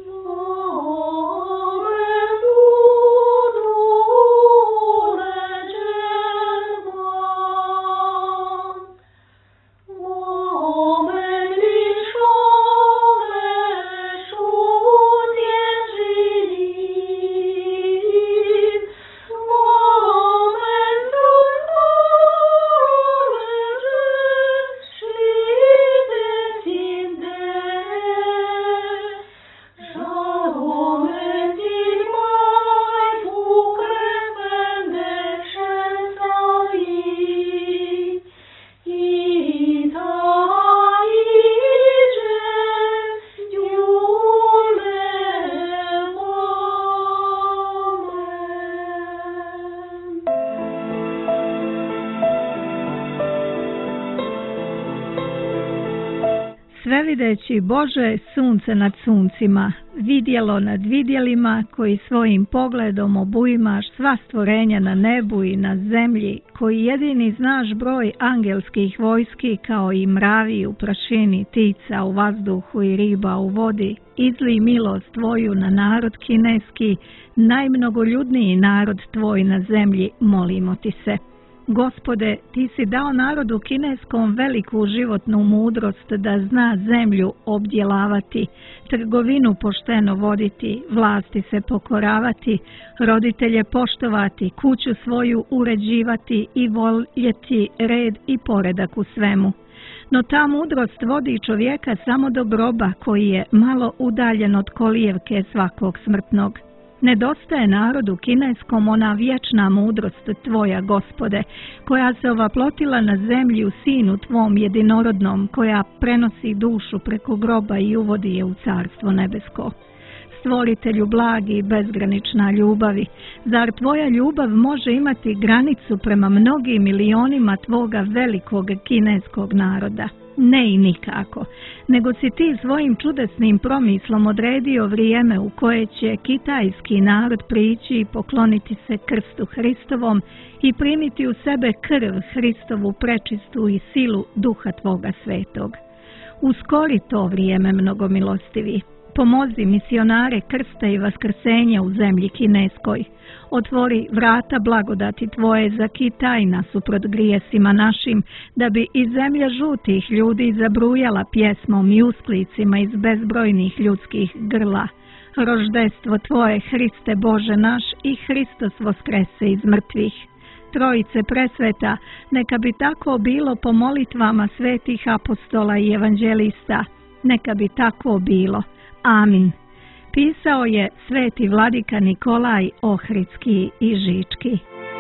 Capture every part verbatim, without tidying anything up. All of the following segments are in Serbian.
Svevideći Bože, sunce nad suncima, vidjelo nad vidjelima, koji svojim pogledom obuimaš sva stvorenja na nebu i na zemlji, koji jedini znaš broj angelskih vojski, kao i mravi u prašini, ptica u vazduhu i riba u vodi, izli milost tvoju na narod kineski, najmnogoljudniji narod tvoj na zemlji, molimo ti se. Gospode, ti si dao narodu kineskom veliku životnu mudrost da zna zemlju obdjelavati, trgovinu pošteno voditi, vlasti se pokoravati, roditelje poštovati, kuću svoju uređivati i voljeti red i poredak u svemu. No ta mudrost vodi čovjeka samo do groba, koji je malo udaljen od kolijevke svakog smrtnog. Nedostaje narodu kineskom ona vječna mudrost tvoja, Gospode, koja se ovaplotila na zemlji u sinu tvom jedinorodnom, koja prenosi dušu preko groba i uvodi je u carstvo nebesko. Stvoritelju blagi i bezgranična ljubavi, zar tvoja ljubav može imati granicu prema mnogim milionima tvoga velikog kineskog naroda? Ne i nikako, nego si ti svojim čudesnim promislom odredio vrijeme u koje će kitajski narod prići i pokloniti se krstu Hristovom i primiti u sebe krv Hristovu prečistu i silu Duha tvoga svetog. Uskori to vrijeme, mnogomilostivi. Pomozi misionare krsta i vaskrsenja u zemlji kineskoj. Otvori vrata blagodati tvoje za Kitaj nasuprot grijesima našim, da bi i zemlja žutih ljudi zabrujala pjesmom i usklicima iz bezbrojnih ljudskih grla. Roždestvo tvoje, Hriste Bože naš, i Hristos voskrese iz mrtvih. Trojice presveta, neka bi tako bilo po molitvama svetih apostola i evanđelista. Neka bi tako bilo. Amin. Pisao je sveti vladika Nikolaj Ohridski i Žički.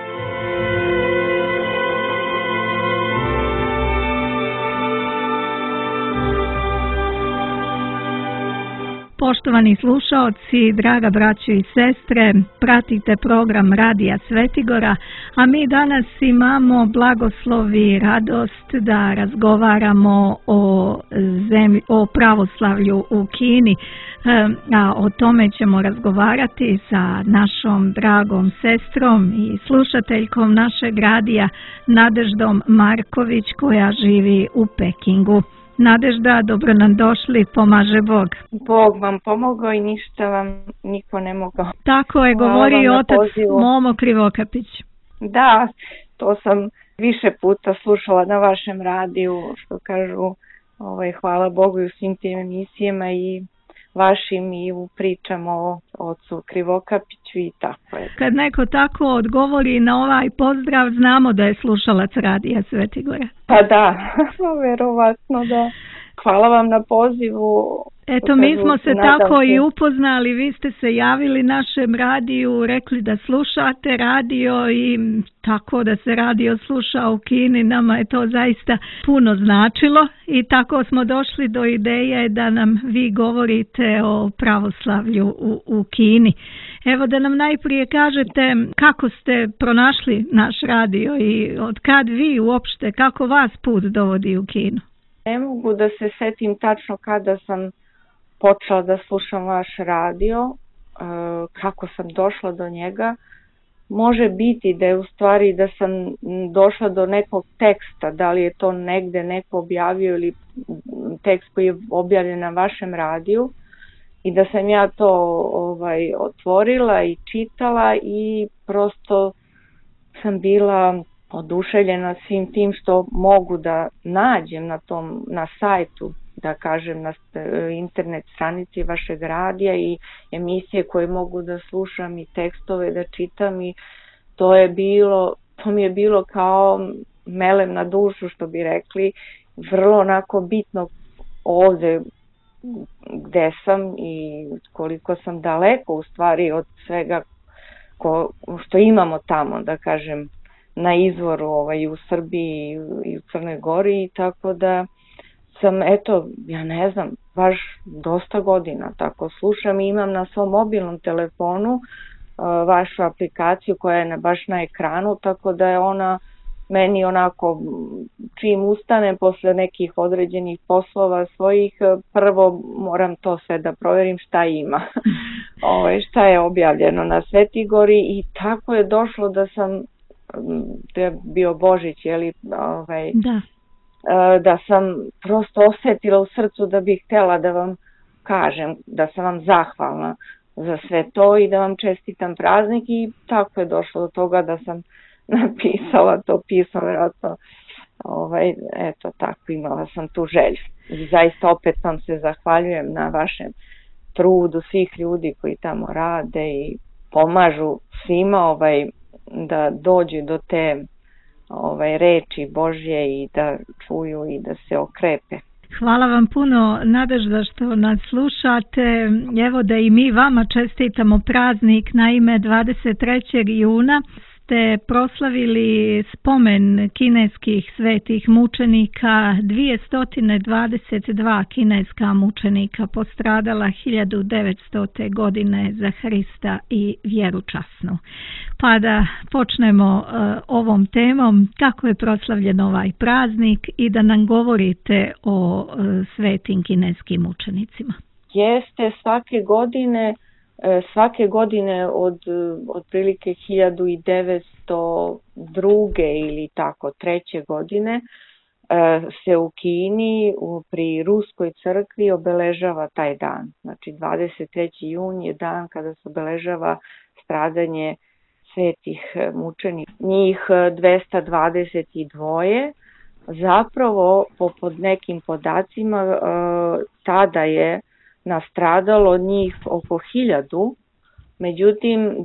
Poštovani slušaoci, draga braćo i sestre, pratite program Radija Svetigora, a mi danas imamo blagoslov i radost da razgovaramo o, zemlji, o pravoslavlju u Kini. A o tome ćemo razgovarati sa našom dragom sestrom i slušateljkom našeg radija Nadeždom Marković, koja živi u Pekingu. Nadežda, dobro nam došli, pomaže Bog. Bog vam pomogao i ništa vam niko ne mogao. Tako je govorio otac Momo Krivokapić. Da, to sam više puta slušala na vašem radiju, što kažu, ovaj, hvala Bogu i u svim tim emisijama i vašim i u pričama o ocu Krivokapiću i tako je. Kad neko tako odgovori na ovaj pozdrav, znamo da je slušalac Radija Svetigora. Pa da, verovatno da. Hvala vam na pozivu. Eto, mi smo se tako i upoznali, vi ste se javili našem radiju, rekli da slušate radio i tako da se radio sluša u Kini, nama je to zaista puno značilo i tako smo došli do ideje da nam vi govorite o pravoslavlju u, u Kini. Evo da nam najprije kažete kako ste pronašli naš radio i od kad vi uopšte, kako vas put dovodi u Kinu? Ne mogu da se setim tačno kada sam počela da slušam vaš radio, kako sam došla do njega. Može biti da je u stvari da sam došla do nekog teksta, da li je to negde neko objavio ili tekst koji je objavljen na vašem radiju. i da sam ja to ovaj, otvorila i čitala i prosto sam bila oduševljena svim tim što mogu da nađem na tom, na sajtu, da kažem, na internet stranici vašeg radija i emisije koje mogu da slušam i tekstove da čitam i to je bilo, to mi je bilo kao melem na dušu, što bi rekli, vrlo onako bitno ovde gde sam i koliko sam daleko u stvari od svega ko, što imamo tamo, da kažem, na izvoru ovaj, u Srbiji i u Crnoj Gori, tako da sam, eto, ja ne znam, baš dosta godina tako slušam i imam na svom mobilnom telefonu uh, vašu aplikaciju koja je na, baš na ekranu, tako da je ona meni onako, čim ustanem posle nekih određenih poslova svojih, prvo moram to sve da proverim šta ima, Ove, šta je objavljeno na Svetigori i tako je došlo da sam, to je bio Božić, jeli, ovaj, da. da sam prosto osetila u srcu da bih htjela da vam kažem, da sam vam zahvalna za sve to i da vam čestitam praznik i tako je došlo do toga da sam napisala to pismo, vjerojatno, ovaj, eto tako, imala sam tu želju. I zaista opet vam se zahvaljujem na vašem trudu svih ljudi koji tamo rade i pomažu svima ovaj, da dođu do te ovaj, reči Božje i da čuju i da se okrepe. Hvala vam puno, Nadežda, što nas slušate. Evo da i mi vama čestitamo praznik. Naime, dvadeset trećeg juna ste proslavili spomen kineskih svetih mučenika. dvjesto dvadeset dva kineska mučenika postradala hiljadu devetstote. godine za Hrista i vjeru časnu. Pa da počnemo uh, ovom temom, kako je proslavljen ovaj praznik i da nam govorite o uh, svetim kineskim mučenicima. Jeste, svake godine svake godine od otprilike hiljadu devetsto druge ili tako treće godine se u Kini pri Ruskoj crkvi obeležava taj dan. Znači dvadeset treći jun je dan kada se obeležava stradanje svetih mučenika. Njih dvesta dvadeset dva. Zapravo, po nekim podacima, tada je nastradalo njih oko hiljadu, međutim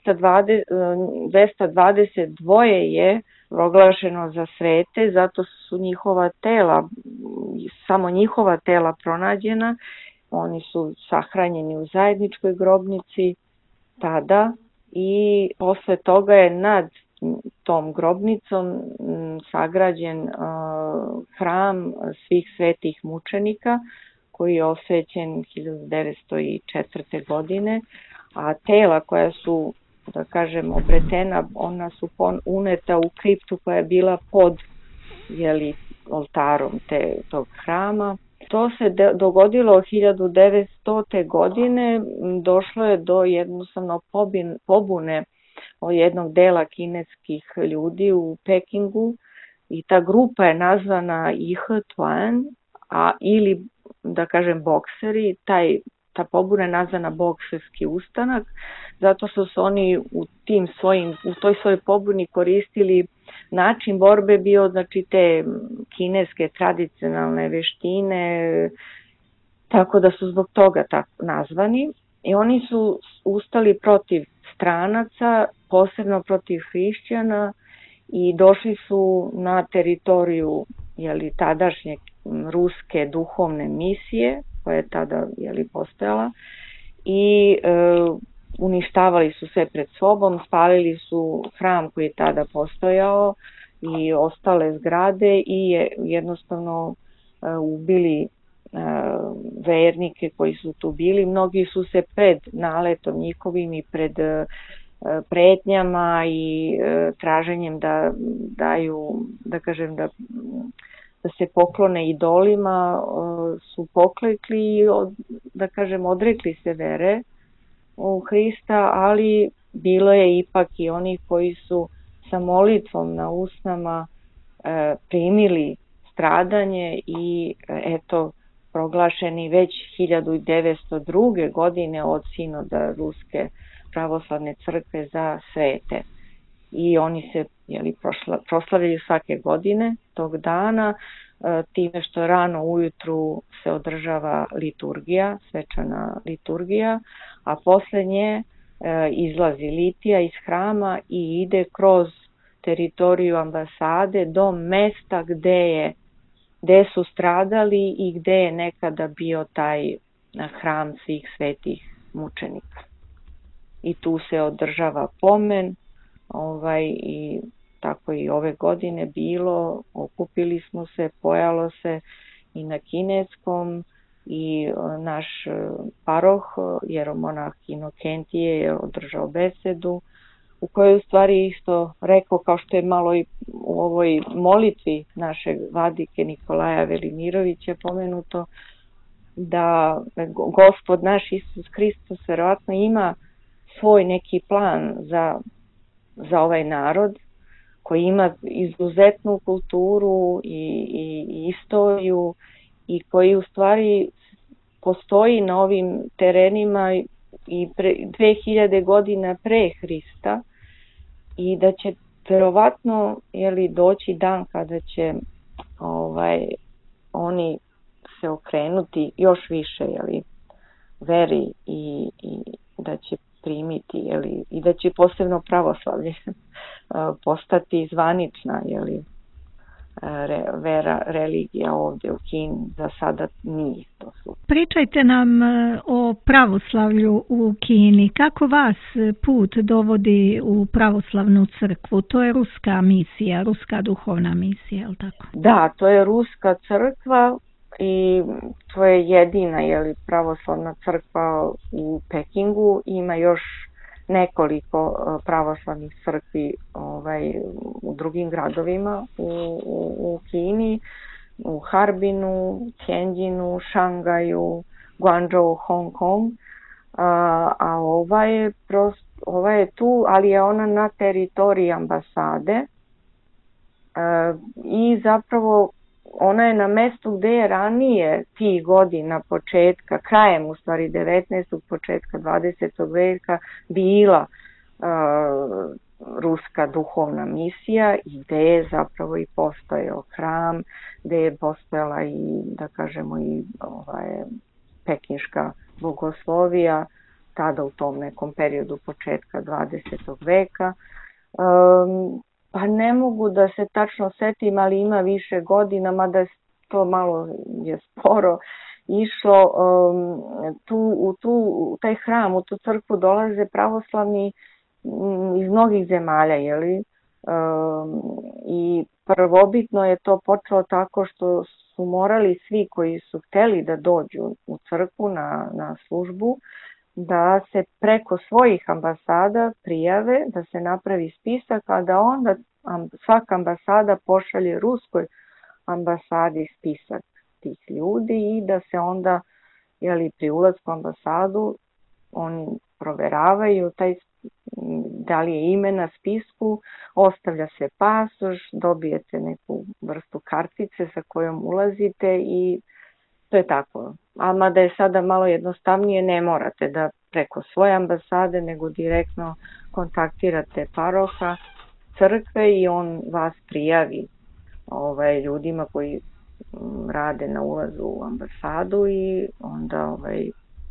dvesta dvadeset dva je proglašeno za svete, zato su njihova tela, samo njihova tela pronađena, oni su sahranjeni u zajedničkoj grobnici tada i posle toga je nad tom grobnicom sagrađen hram svih svetih mučenika, koji je osvećen hiljadu devetsto četvrte. godine, a tela koja su, da kažem, obretena, ona su uneta u kriptu koja je bila pod, jeli, oltarom te, tog hrama. To se de, dogodilo hiljadu devetstote. godine, došlo je do jednostavno pobin, pobune od jednog dela kineskih ljudi u Pekingu i ta grupa je nazvana Ihe Tuan, a ili da kažem bokseri, taj, ta pobuna je nazvana bokserski ustanak, zato što su oni u, tim svojim, u toj svojoj pobuni koristili način borbe bio, znači te kineske tradicionalne veštine, tako da su zbog toga tako nazvani. I oni su ustali protiv stranaca, posebno protiv hrišćana i došli su na teritoriju, jeli, tadašnje ruske duhovne misije, koja je tada, jeli, postojala, i e, uništavali su sve pred sobom, spalili su hram koji je tada postojao i ostale zgrade i je jednostavno e, ubili e, vernike koji su tu bili. Mnogi su se pred naletom njihovim i pred e, pretnjama i e, traženjem da daju, da kažem, da da se poklone idolima, su poklekli i, da kažem, odrekli se vere u Hrista, ali bilo je ipak i oni koji su sa molitvom na usnama primili stradanje i eto, proglašeni već hiljadu devetsto druge. godine od sinoda Ruske pravoslavne crkve za svete. I oni se jeli, prošla, proslavljaju svake godine tog dana, e, time što rano ujutru se održava liturgija, svečana liturgija, a posle nje e, izlazi litija iz hrama i ide kroz teritoriju ambasade do mesta gde je gde su stradali i gde je nekada bio taj hram svih svetih mučenika. I tu se održava pomen, ovaj, i tako i ove godine bilo, okupili smo se, pojalo se i na kineskom i naš paroh, jeromonah Inokentije je održao besedu, u kojoj u stvari isto rekao, kao što je malo i u ovoj molitvi našeg vladike Nikolaja Velimirovića pomenuto, da Gospod naš Isus Hristos verovatno ima svoj neki plan za, za ovaj narod, koji ima izuzetnu kulturu i, i, i istoriju i koji u stvari postoji na ovim terenima i pre, dve hiljade godina pre Hrista, i da će verovatno jeli, doći dan kada će ovaj, oni se okrenuti još više jeli, veri i, i da će primiti jeli, i da će posebno pravoslavlje postati zvanična jeli, re, vera, religija ovdje u Kini. Za sada nije to su. Pričajte nam o pravoslavlju u Kini. Kako vas put dovodi u pravoslavnu crkvu? To je ruska misija, ruska duhovna misija, je li tako? Da, to je ruska crkva i to je jedina jeli, pravoslavna crkva u Pekingu. Ima još nekoliko pravoslavnih crkvi ovaj, u drugim gradovima u, u, u Kini, u Harbinu, Tianjinu, Šangaju, Guangzhou, Hong Kong, a, a ova je, prost, ova je tu, ali je ona na teritoriji ambasade a, i zapravo ona je na mestu gde je ranije tih godina početka, krajem u stvari devetnaestog početka dvadesetog veka bila uh, ruska duhovna misija i gde je zapravo i postojao hram, gde je postojala i da kažemo i ovaj, pekinška bogoslovija tada u tom nekom periodu početka dvadesetog veka. Um, Pa ne mogu da se tačno setim, ali ima više godina, mada to malo je sporo išlo. Um, tu, u, tu, u taj hram, u tu crkvu dolaze pravoslavni um, iz mnogih zemalja, jeli? Um, I prvobitno je to počelo tako što su morali svi koji su hteli da dođu u crkvu na, na službu, da se preko svojih ambasada prijave, da se napravi spisak, a da onda svaka ambasada pošalje ruskoj ambasadi spisak tih ljudi i da se onda jeli, pri ulasku u ambasadu oni proveravaju taj, da li je ime na spisku, ostavlja se pasoš, dobijete neku vrstu kartice sa kojom ulazite i to je tako. A mada je sada malo jednostavnije, ne morate da preko svoje ambasade, nego direktno kontaktirate paroha crkve i on vas prijavi ovaj, ljudima koji rade na ulazu u ambasadu i onda ovaj,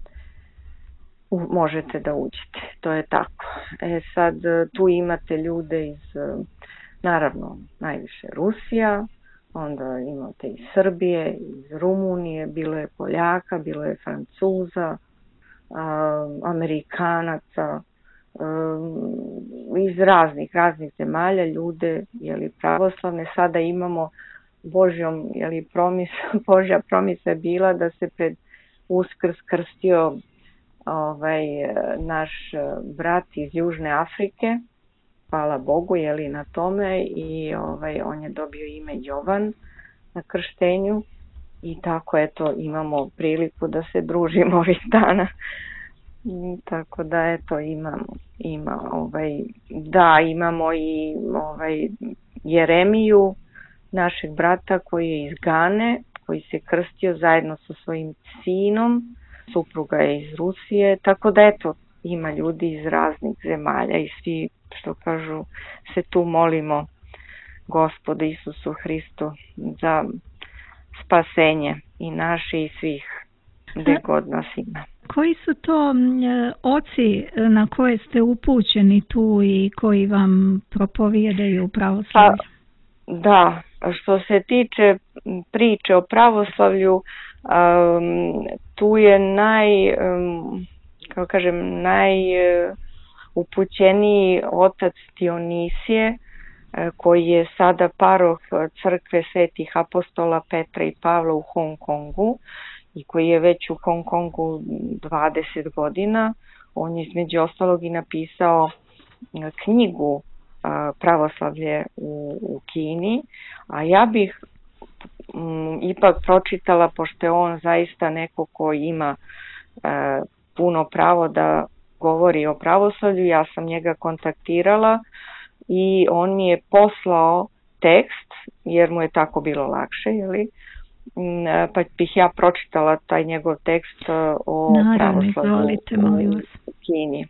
možete da uđete. To je tako. E sad tu imate ljude iz, naravno, najviše Rusija, onda imate iz Srbije, iz Rumunije, bilo je Poljaka, bilo je Francuza, Amerikanaca, iz raznih, raznih zemalja ljude, jeli, pravoslavne. Sada imamo Božjom, jeli, promis, Božja promisa je bila da se pred Uskrs krstio ovaj, naš brat iz Južne Afrike, hvala Bogu, jeli, na tome, i ovaj, on je dobio ime Jovan na krštenju i tako eto imamo priliku da se družimo ovih dana. Tako da eto imamo, ima ovaj, da imamo i ovaj Jeremiju, našeg brata koji je iz Gane, koji se krstio zajedno sa svojim sinom, supruga je iz Rusije, tako da eto, ima ljudi iz raznih zemalja i svi, što kažu, se tu molimo Gospodu Isusu Hristu za spasenje i naše i svih gde god nas ima. Koji su to oci na koje ste upućeni tu i koji vam propovijedaju pravoslavlje? Pa, da, što se tiče priče o pravoslavlju, um, tu je naj, um, kako kažem, najupućeniji otac Dionisije, koji je sada paroh crkve svetih apostola Petra i Pavla u Hong Kongu i koji je već u Hong Kongu dvadeset godina. On je između ostalog i napisao knjigu Pravoslavlje u, u Kini, a ja bih m, ipak pročitala, pošto je on zaista neko ko ima e, puno pravo da govori o pravoslavlju, ja sam njega kontaktirala i on mi je poslao tekst, jer mu je tako bilo lakše, jeli? Pa bih ja pročitala taj njegov tekst o Naravno, pravoslavlju izvolite, molim vas. u Kini.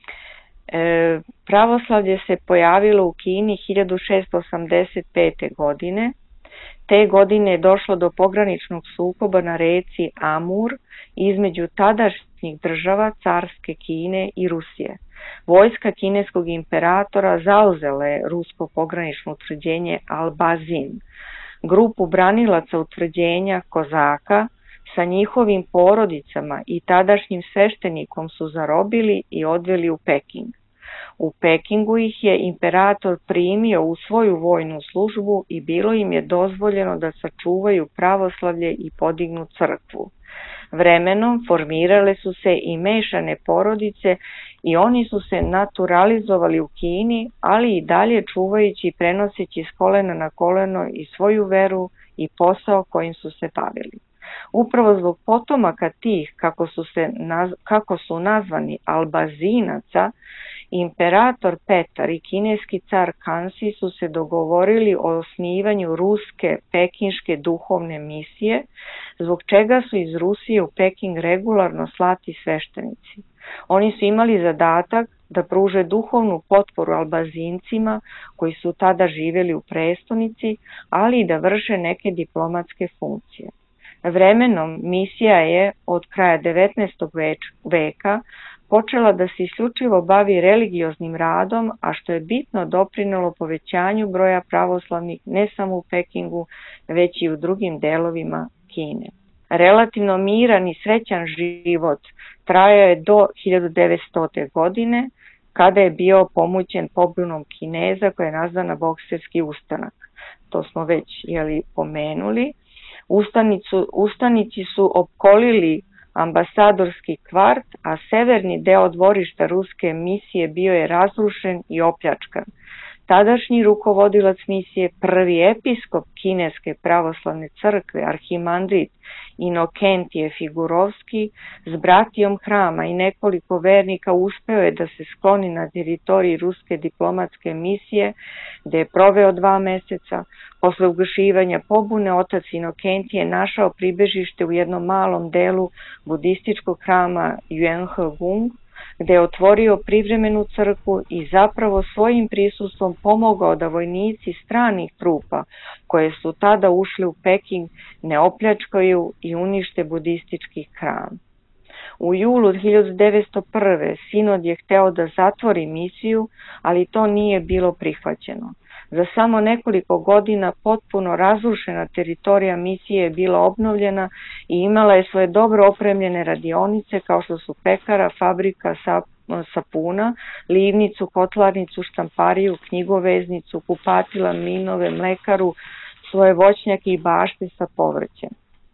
E, pravoslavlje se pojavilo u Kini hiljadu šeststo osamdeset pete. godine. Te godine je došlo do pograničnog sukoba na reci Amur između tadašnjih država carske Kine i Rusije. Vojska kineskog imperatora zauzela je rusko pogranično utvrđenje Albazin. Grupu branilaca utvrđenja Kozaka sa njihovim porodicama i tadašnjim sveštenikom su zarobili i odveli u Peking. U Pekingu ih je imperator primio u svoju vojnu službu i bilo im je dozvoljeno da sačuvaju pravoslavlje i podignu crkvu. Vremenom formirale su se i mešane porodice i oni su se naturalizovali u Kini, ali i dalje čuvajući i prenoseći s kolena na koleno i svoju veru i posao kojim su se bavili. Upravo zbog potomaka tih, kako su, se, kako su nazvani Albazinaca, imperator Petar i kineski car Kansi su se dogovorili o osnivanju ruske pekinške duhovne misije, zbog čega su iz Rusije u Peking regularno slati sveštenici. Oni su imali zadatak da pruže duhovnu potporu Albazincima koji su tada živjeli u prestonici, ali i da vrše neke diplomatske funkcije. Vremenom misija je od kraja devetnaestog veka počela da se isključivo bavi religioznim radom, a što je bitno doprinelo povećanju broja pravoslavnih ne samo u Pekingu, već i u drugim delovima Kine. Relativno miran i srećan život trajao je do hiljadu devetstote. godine, kada je bio pomućen pobunom Kineza koja je nazvana Bokserski ustanak. To smo već jeli, pomenuli. Ustanicu, ustanici su opkolili ambasadorski kvart, a severni deo dvorišta ruske misije bio je razrušen i opljačkan. Tadašnji rukovodilac misije, prvi episkop kineske pravoslavne crkve, arhimandrit Inokentije Figurovski, s bratijom hrama i nekoliko vernika uspeo je da se skloni na teritoriji ruske diplomatske misije, gde je proveo dva meseca. Posle ugašivanja pobune, otac Inokentije našao pribežište u jednom malom delu budističkog hrama Yuanhegung, gde je otvorio privremenu crkvu i zapravo svojim prisustvom pomogao da vojnici stranih trupa koje su tada ušli u Peking ne opljačkaju i unište budistički hram. U julu hiljadu devetsto prve. sinod je hteo da zatvori misiju, ali to nije bilo prihvaćeno. Za samo nekoliko godina potpuno razrušena teritorija misije je bila obnovljena i imala je svoje dobro opremljene radionice kao što su pekara, fabrika sapuna, livnicu, kotlarnicu, štampariju, knjigoveznicu, kupatila, mlinove, mlekaru, svoje voćnjake i bašte sa povrćem.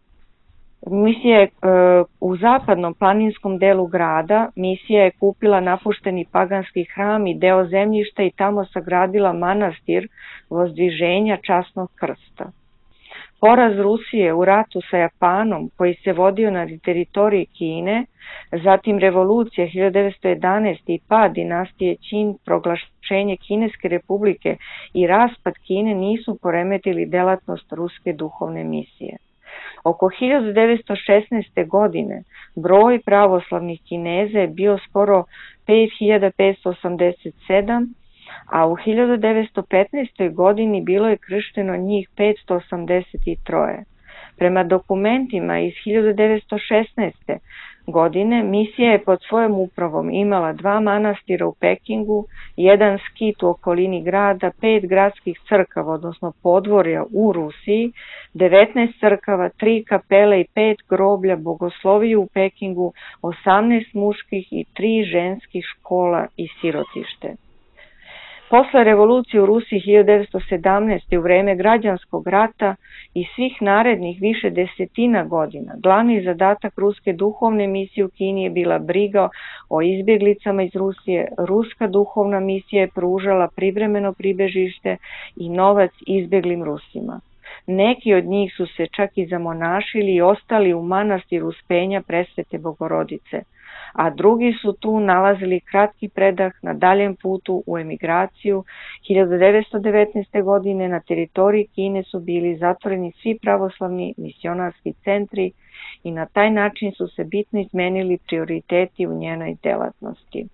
Misija je u zapadnom planinskom delu grada, misija je kupila napušteni paganski hram i deo zemljišta i tamo sagradila manastir Vozdviženja časnog krsta. Poraz Rusije u ratu sa Japanom koji se vodio na teritoriji Kine, zatim revolucija hiljadu devetsto jedanaeste. i pad dinastije Qin, proglašenje Kineske republike i raspad Kine nisu poremetili delatnost ruske duhovne misije. Oko hiljadu devetsto šesnaeste. godine broj pravoslavnih Kineza je bio skoro pet hiljada petsto osamdeset sedam, a u hiljadu devetsto petnaestoj. godini bilo je kršteno njih petsto osamdeset tri. Prema dokumentima iz hiljadu devetsto šesnaeste. godine misija je pod svojom upravom imala dva manastira u Pekingu, jedan skit u okolini grada, pet gradskih crkava, odnosno podvorja u Rusiji, devetnaest crkava, tri kapele i pet groblja, bogosloviju u Pekingu, osamnaest muških i tri ženskih škola i sirotište. Posle revolucije u Rusiji hiljadu devetsto sedamnaeste. u vreme građanskog rata i svih narednih više desetina godina, glavni zadatak ruske duhovne misije u Kini je bila briga o izbjeglicama iz Rusije. Ruska duhovna misija je pružala privremeno pribežište i novac izbjeglim Rusima. Neki od njih su se čak i zamonašili i ostali u manastiru Uspenja Presvete Bogorodice, a drugi su tu nalazili kratki predah na daljem putu u emigraciju. hiljadu devetsto devetnaeste. godine na teritoriji Kine su bili zatvoreni svi pravoslavni misionarski centri i na taj način su se bitno izmenili prioriteti u njenoj delatnosti.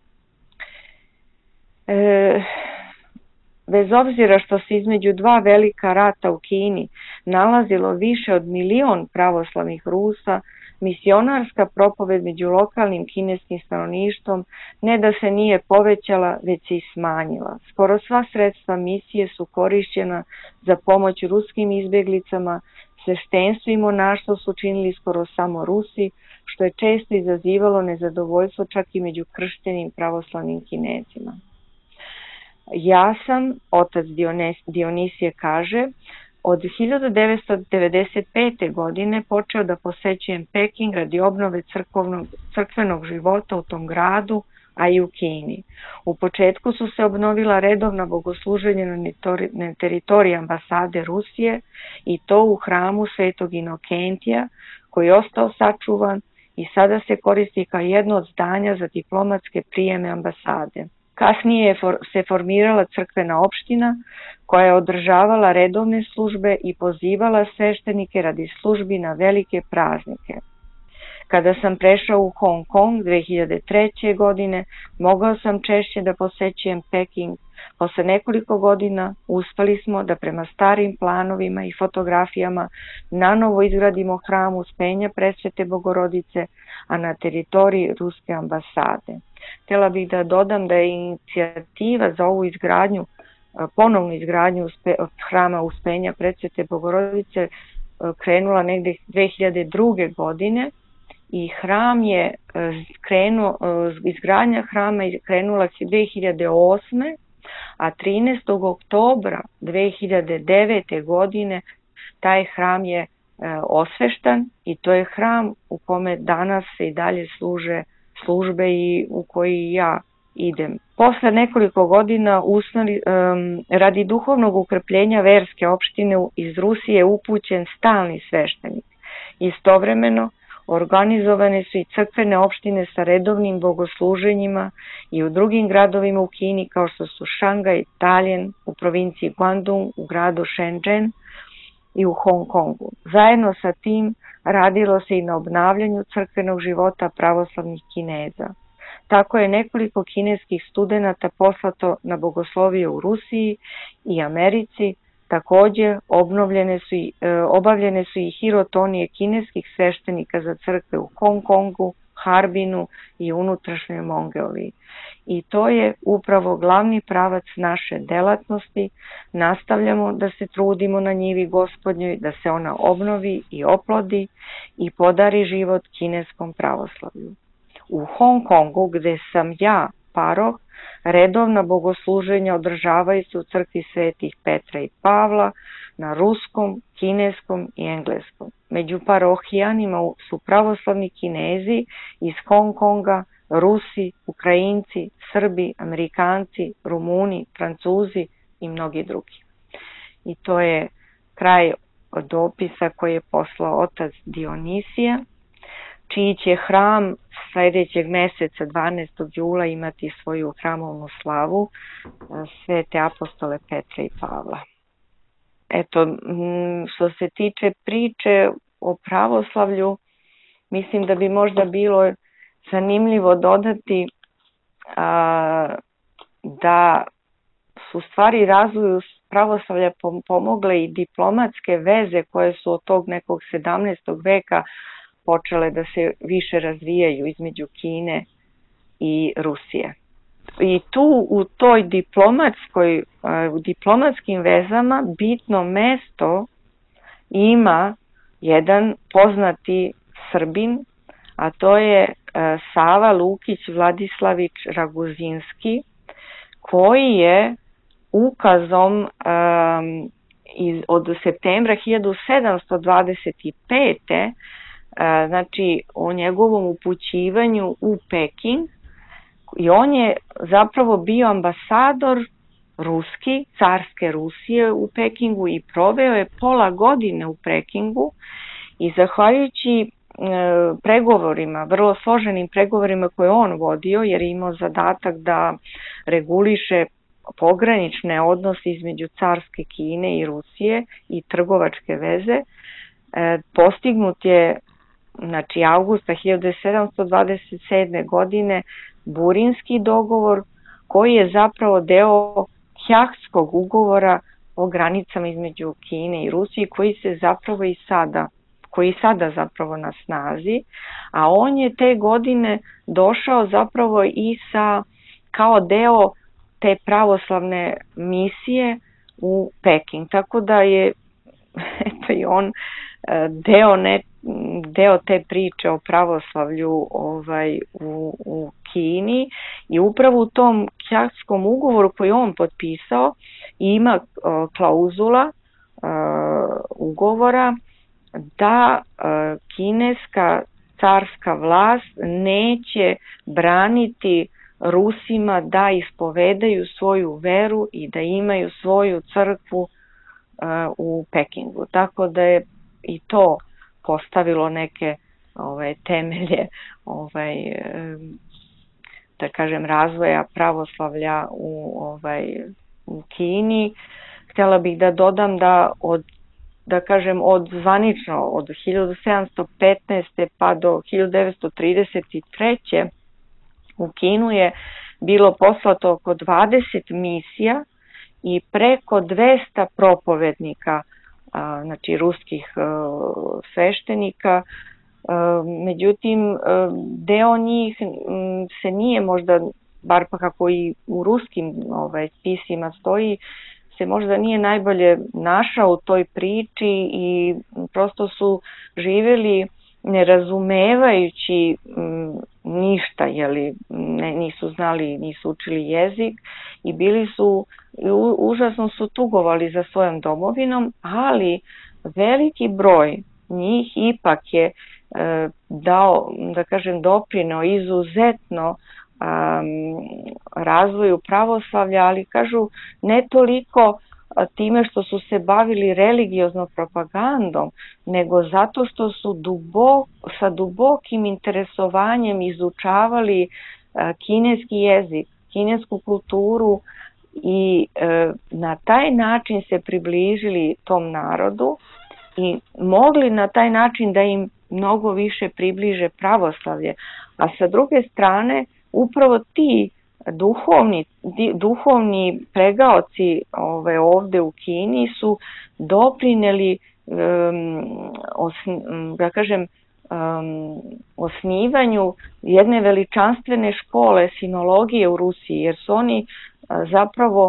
E, bez obzira što se između dva velika rata u Kini nalazilo više od milion pravoslavnih Rusa, misionarska propoved među lokalnim kineskim stanovništvom ne da se nije povećala, već se i smanjila. Skoro sva sredstva misije su korišćena za pomoć ruskim izbjeglicama, sveštenstvo i monaštvo su činili skoro samo Rusi, što je često izazivalo nezadovoljstvo čak i među krštenim pravoslavnim Kinezima. Ja sam, otac Dionisije kaže, od hiljadu devetsto devedeset pete. godine počeo da posećujem Peking radi obnove crkvenog, crkvenog života u tom gradu, a i u Kini. U početku su se obnovila redovna bogosluženja na teritoriji ambasade Rusije i to u hramu Svetog Inokentija, koji je ostao sačuvan i sada se koristi kao jedno od zdanja za diplomatske prijeme ambasade. Kasnije je for, se formirala crkvena opština koja je održavala redovne službe i pozivala sveštenike radi službi na velike praznike. Kada sam prešao u Hong Kong dve hiljade treće. godine, mogao sam češće da posećujem Peking. Posle nekoliko godina uspeli smo da prema starim planovima i fotografijama nanovo izgradimo hram Uspenja Presvete Bogorodice, a na teritoriji Ruske ambasade. Htjela bih da dodam da je inicijativa za ovu izgradnju, ponovnu izgradnju hrama Uspenja Presvete Bogorodice krenula negde dve hiljade druge. godine i hram je krenuo, izgradnja hrama je krenula dve hiljade osme. a trinaestog oktobra dve hiljade devete. godine taj hram je osveštan i to je hram u kome danas se i dalje služe službe i u koji ja idem. Posle nekoliko godina usnali, um, radi duhovnog ukrepljenja verske opštine iz Rusije je upućen stalni sveštenik. Istovremeno organizovane su i crkvene opštine sa redovnim bogosluženjima i u drugim gradovima u Kini kao što su Šangaj, Taljen, u provinciji Guangdong, u gradu Shenzhen i u Hong Kongu. Zajedno sa tim radilo se i na obnavljanju crkvenog života pravoslavnih Kineza. Tako je nekoliko kineskih studenata poslato na bogoslovije u Rusiji i Americi. Takođe, obnovljene su i, e, obavljene su i hirotonije kineskih sveštenika za crkve u Hong Kongu, Harbinu i unutrašnjoj Mongoliji. I to je upravo glavni pravac naše delatnosti. Nastavljamo da se trudimo na njivi Gospodnjoj, da se ona obnovi i oplodi i podari život kineskom pravoslavlju. U Hong Kongu, gde sam ja paroh, redovna bogosluženja održavaju se u crkvi svetih Petra i Pavla na ruskom, kineskom i engleskom. Među parohijanima su pravoslavni Kinezi iz Hong Konga, Rusi, Ukrajinci, Srbi, Amerikanci, Rumuni, Francuzi i mnogi drugi. I to je kraj dopisa koji je poslao otac Dionisije, čiji će hram sledećeg meseca dvanaestog jula imati svoju hramovnu slavu Svete apostole Petra i Pavla. Eto, što se tiče priče, o pravoslavlju, mislim da bi možda bilo zanimljivo dodati a, da su stvari razvoju pravoslavlja pomogle i diplomatske veze koje su od tog nekog sedamnaestog veka počele da se više razvijaju između Kine i Rusije. I tu u toj diplomatskoj, u diplomatskim vezama bitno mesto ima jedan poznati Srbin, a to je Sava Lukić Vladislavić Raguzinski, koji je ukazom um, iz, od septembra hiljadu sedamsto dvadeset pete. Uh, znači o njegovom upućivanju u Peking, i on je zapravo bio ambasador ruski, carske Rusije u Pekingu i proveo je pola godine u Pekingu i zahvaljujući uh, pregovorima, vrlo složenim pregovorima koje on vodio, jer je imao zadatak da reguliše pogranične odnose između carske Kine i Rusije i trgovačke veze, e, postignut je, znači avgusta hiljadu sedamsto dvadeset sedme. godine Burinski dogovor, koji je zapravo deo Hjakskog ugovora o granicama između Kine i Rusije, koji se zapravo i sada, koji sada zapravo na snazi, a on je te godine došao zapravo i sa, kao deo te pravoslavne misije u Peking. Tako da je eto i on deo, ne, deo te priče o pravoslavlju ovaj, u, u Kini, i upravo u tom Hjakskom ugovoru koji on potpisao ima uh, klauzula uh, ugovora da uh, kineska carska vlast neće braniti Rusima da ispovedaju svoju veru i da imaju svoju crkvu uh, u Pekingu. Tako da je i to postavilo neke ovaj, temelje ovaj, da kažem razvoja pravoslavlja u, ovaj, u Kini. Htjela bih da dodam da od da kažem od zvanično od hiljadu sedamsto petnaeste. pa do hiljadu devetsto trideset treće. u Kinu je bilo poslato oko dvadeset misija i preko dvesta propovednika, a, znači ruskih a, sveštenika. A, međutim, a, deo njih m, se nije možda, bar pa kako i u ruskim ovaj, spisima stoji, se možda nije najbolje našao u toj priči i prosto su živjeli nerazumevajući m, ništa, jeli, ne, nisu znali, nisu učili jezik i bili su, u, užasno su tugovali za svojom domovinom, ali veliki broj njih ipak je e, dao, da kažem, doprineo izuzetno um, razvoju pravoslavlja, ali kažu ne toliko time što su se bavili religioznom propagandom, nego zato što su dubok, sa dubokim interesovanjem izučavali uh, kineski jezik, kinesku kulturu i uh, na taj način se približili tom narodu i mogli na taj način da im mnogo više približe pravoslavlje. A sa druge strane, upravo ti duhovni, duhovni pregaoci ove, ovde u Kini su doprineli um, osn, da kažem, um, osnivanju jedne veličanstvene škole sinologije u Rusiji, jer su oni uh, zapravo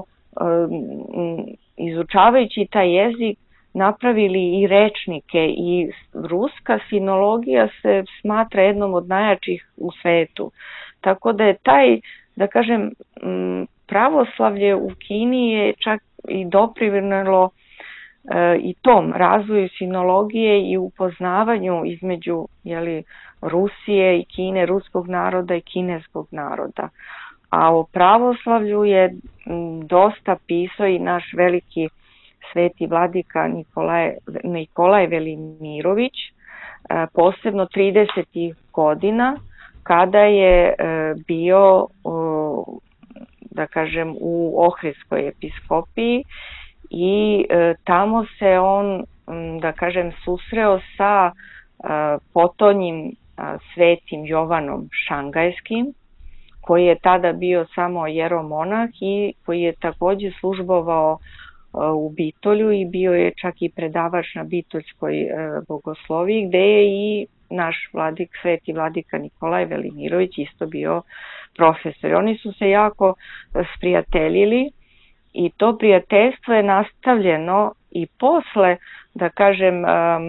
um, izučavajući taj jezik napravili i rečnike, i ruska sinologija se smatra jednom od najjačih u svetu. Tako da je taj, da kažem, pravoslavlje u Kini je čak i doprinelo e, i tom razvoju sinologije i upoznavanju između, jeli, Rusije i Kine, ruskog naroda i kineskog naroda. A o pravoslavlju je m, dosta pisao i naš veliki sveti vladika Nikolaj, Nikolaj Velimirović, e, posebno tridesetih godina, kada je e, bio, o, da kažem, u Ohridskoj episkopiji i e, tamo se on da kažem, susreo sa potonjim svetim Jovanom Šangajskim, koji je tada bio samo jeromonah i koji je takođe službovao u Bitolju i bio je čak i predavač na Bitoljskoj bogosloviji, gde je i naš vladik, sveti vladika Nikolaj Velimirović isto bio profesor. Oni su se jako sprijateljili i to prijateljstvo je nastavljeno i posle, da kažem,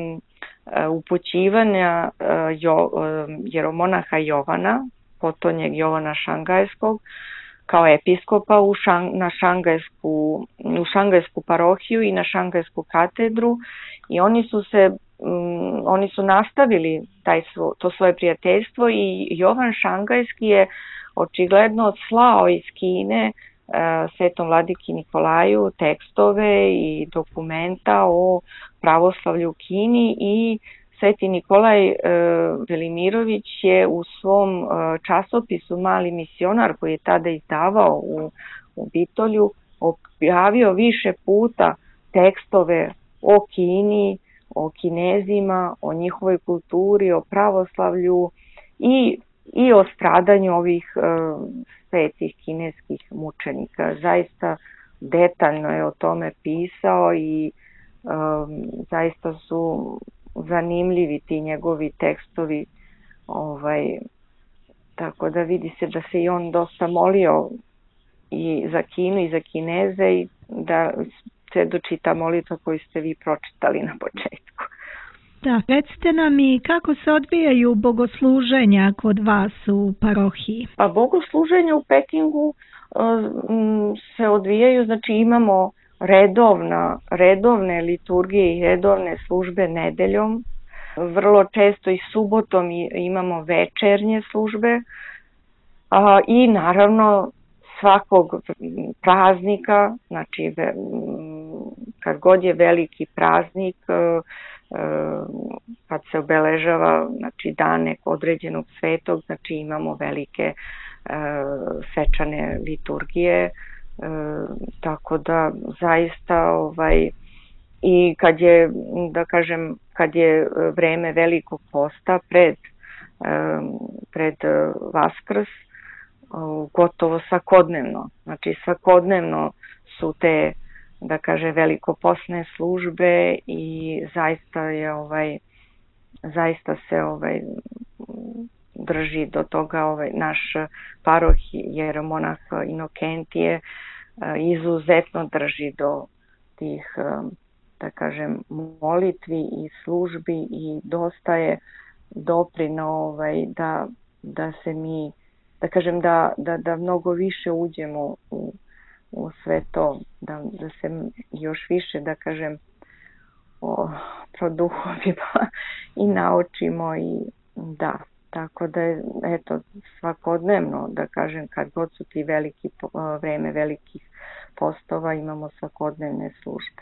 upućivanja jeromonaha Jovana, potonjeg Jovana Šangajskog, kao episkopa u, šang, na šangajsku, u šangajsku parohiju i na šangajsku katedru, i oni su se um, oni su nastavili taj svo, to svoje prijateljstvo, i Jovan Šangajski je očigledno slao iz Kine uh, svetom vladiki Nikolaju tekstove i dokumenta o pravoslavlju u Kini, i sveti Nikolaj e, Velimirović je u svom e, časopisu Mali misionar, koji je tada izdavao u, u Bitolju, objavio više puta tekstove o Kini, o Kinezima, o njihovoj kulturi, o pravoslavlju i, i o stradanju ovih e, svetih kineskih mučenika. Zaista detaljno je o tome pisao i e, zaista su zanimljivi ti njegovi tekstovi, ovaj, tako da vidi se da se i on dosta molio i za Kinu i za Kineze, i da se dočita molitva koju ste vi pročitali na početku. Da, recite nam i kako se odvijaju bogosluženja kod vas u parohiji? Pa bogosluženja u Pekingu um, se odvijaju, znači imamo redovna, redovne liturgije i redovne službe nedeljom. Vrlo često i subotom imamo večernje službe, a, i naravno svakog praznika, znači kad god je veliki praznik, kad se obeležava, znači, dan nekog određenog svetog, znači imamo velike svečane liturgije. E, tako da zaista ovaj, i kad je, da kažem, kad je vreme velikog posta pred, e, pred Vaskrs, gotovo svakodnevno, znači svakodnevno su te, da kaže, velikopostne službe, i zaista je ovaj, zaista se ovaj drži do toga, ovaj, naš paroh jeromonah Inokentije izuzetno drži do tih, da kažem, molitvi i službi, i dosta je doprineo ovaj, da, da se mi, da kažem, da, da, da mnogo više uđemo u, u sve to, da, da se još više, da kažem, o, produhovimo i naučimo, i da. Tako da je, eto, svakodnevno, da kažem, kad god su ti veliki, vreme velikih postova, imamo svakodnevne službe.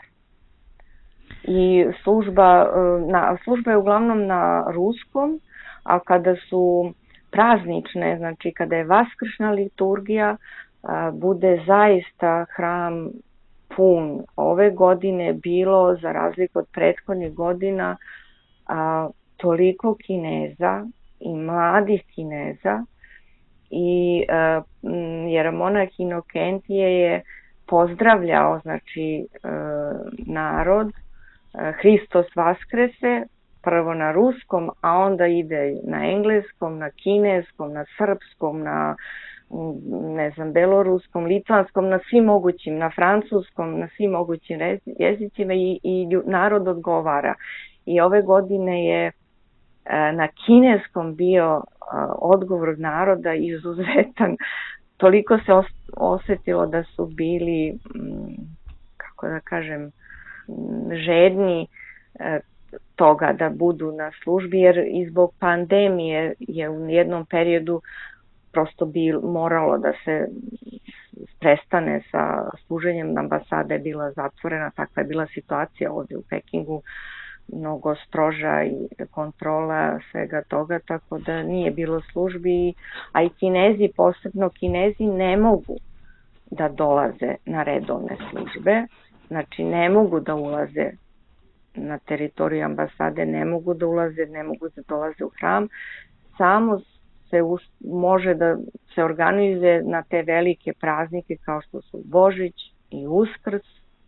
I služba, na, služba je uglavnom na ruskom, a kada su praznične, znači kada je vaskršnja liturgija, bude zaista hram pun. Ove godine bilo, za razliku od prethodnih godina, toliko Kineza i mladih Kineza, i uh, jeromonah Inokentije je pozdravljao, znači, uh, narod, uh, Hristos Vaskrese, prvo na ruskom, a onda ide na engleskom, na kineskom, na srpskom, na, ne znam, beloruskom, litvanskom, na svim mogućim, na francuskom, na svim mogućim jezicima, i, i narod odgovara. I ove godine je na kineskom bio odgovor naroda izuzetan. Toliko se osetilo da su bili, kako da kažem, žedni toga da budu na službi, jer i zbog pandemije je u jednom periodu prosto bi moralo da se prestane sa služenjem. Ambasada je bila zatvorena, takva je bila situacija ovdje u Pekingu, mnogo stroža i kontrola svega toga, tako da nije bilo službi, a i Kinezi, posebno Kinezi, ne mogu da dolaze na redovne službe, znači ne mogu da ulaze na teritoriju ambasade ne mogu da ulaze, ne mogu da dolaze u hram, samo se može da se organizuje na te velike praznike kao što su Božić i Uskrs,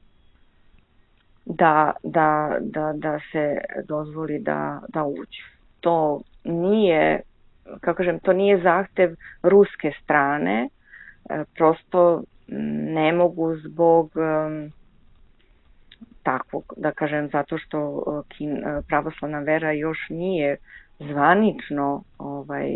da, da, da, da se dozvoli da, da uđu. To nije, kako kažem, to nije zahtev ruske strane, prosto ne mogu zbog um, takvog, da kažem, zato što kin, pravoslavna vera još nije zvanično ovaj,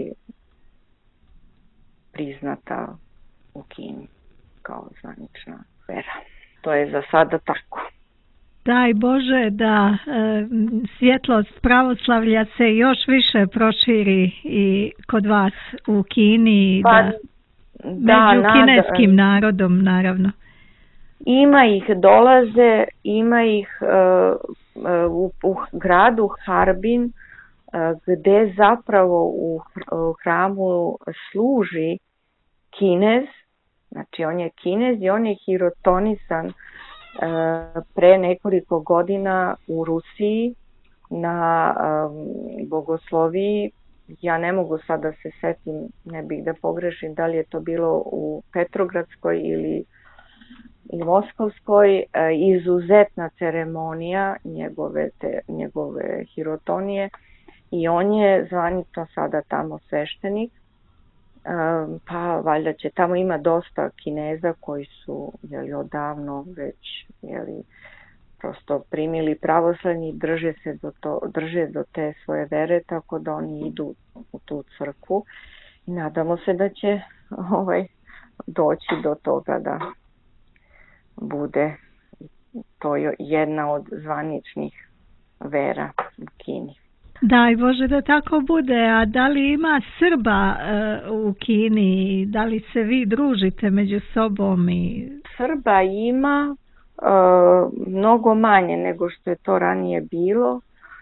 priznata u Kini kao zvanična vera. To je za sada tako. Daj Bože da e, svjetlost pravoslavlja se još više proširi i kod vas u Kini, pa, da, da među nada, kineskim narodom naravno. Ima ih, dolaze, ima ih uh, u, u gradu Harbin, uh, gde zapravo u, u hramu služi Kinez, znači on je Kinez i on je hirotonisan uh, pre nekoliko godina u Rusiji na um, bogosloviji. Ja ne mogu sad da se setim, ne bih da pogrešim da li je to bilo u Petrogradskoj ili i Moskovskoj, izuzetna ceremonija njegove, te, njegove hirotonije i on je zvanično sada tamo sveštenik, pa valjda će, tamo ima dosta Kineza koji su jeli, odavno već jeli, prosto primili pravoslavni i drže se do, to, drže do te svoje vere, tako da oni idu u tu crkvu i nadamo se da će ovaj, doći do toga da bude to jedna od zvaničnih vera u Kini. Daj Bože da tako bude, a da li ima Srba uh, u Kini, da li se vi družite među sobom? I... Srba ima uh, mnogo manje nego što je to ranije bilo.